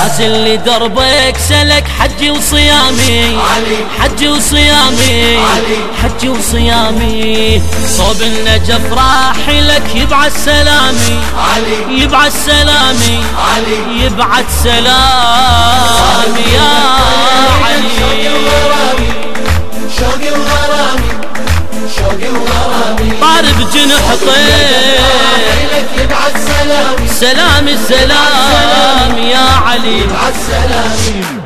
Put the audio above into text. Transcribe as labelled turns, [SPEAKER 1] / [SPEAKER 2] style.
[SPEAKER 1] نازل لدربك سلك حجي وصيامي، حجي وصيامي، حجي وصيامي. صوب النجف راح لك يبعث سلامي، يبعث سلامي، يبعث سلامي يا علي.
[SPEAKER 2] شوقي وغرامي، شوقي وغرامي،
[SPEAKER 1] طارب جنح طير
[SPEAKER 2] يبعث سلامي،
[SPEAKER 1] سلامي السلام يا علي.
[SPEAKER 2] يبعث سلامي.